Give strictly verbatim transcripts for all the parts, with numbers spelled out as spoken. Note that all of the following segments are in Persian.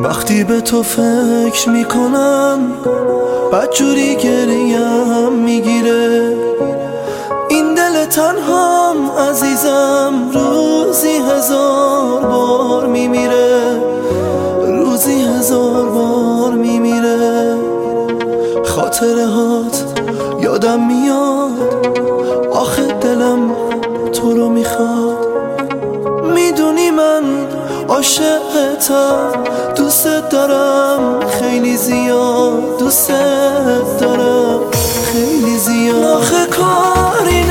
وقتی به تو فکر میکنم بدجوری گریم میگیره. این دل تنهام عزیزم روزی هزار بار میمیره، روزی هزار بار میمیره. خاطره هات یادم میاد، آخه دلم تو رو میخواد. میدونی من عاشقتم، دوست دارم خیلی زیاد، دوست دارم خیلی زیاد. آخه کاری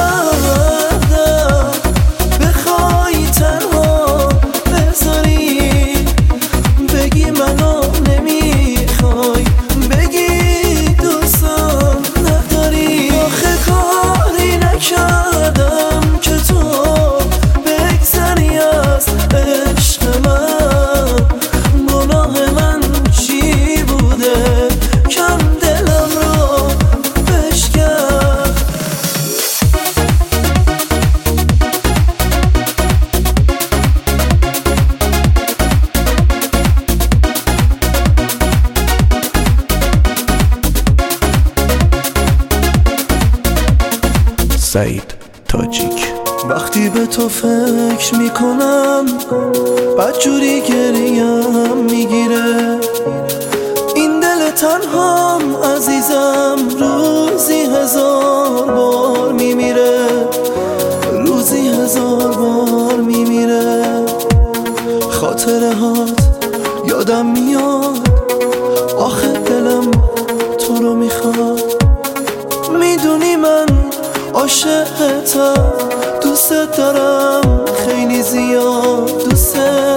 نکردم بخوای تنها بذاری، بگی منو نمیخوای، بگی دوستم نداری. آخه کاری نکردم که تو بگذری از عشق من. گناه من چی بوده کم دلم رو بشکن. سعید تاجیک. وقتی به تو فکر میکنم بدجوری گریم میگیره. این دل تنهام عزیزم روزی هزار بار میمیره، روزی هزار بار میمیره. خاطره هات یادم میاد، آخه دلم تو رو میخواد. میدونی من عاشقتم، دوست دارم خیلی زیاد، دوست